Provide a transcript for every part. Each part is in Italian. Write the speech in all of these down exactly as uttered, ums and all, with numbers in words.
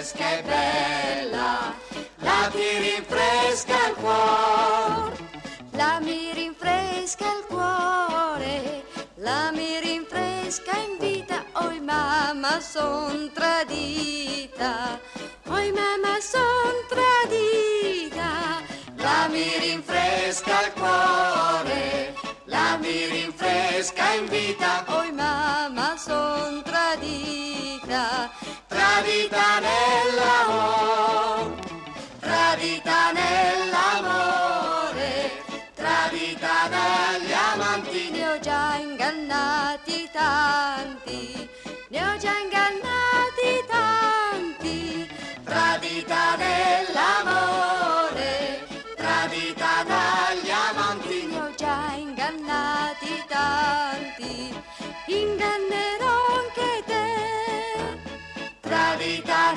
fresca e bella, la ti rinfresca il cuore, la mi rinfresca il cuore, la mi rinfresca in vita. Oi mamma son tradita, oi mamma son tradita, la mi rinfresca il cuore, la mi rinfresca in vita. Oi mamma son tradita, tradita nell'amore, tradita nell'amore, tradita dagli amanti. ne ho già ingannati tanti, ne ho già ingannati tanti, tradita nell'amore, tradita dagli amanti. ne ho già ingannati tanti, ingannerò anche te. Tradita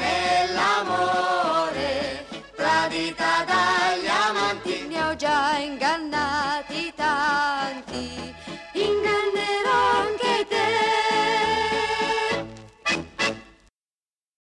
nell'amore, tradita dagli amanti. Ne ho già ingannati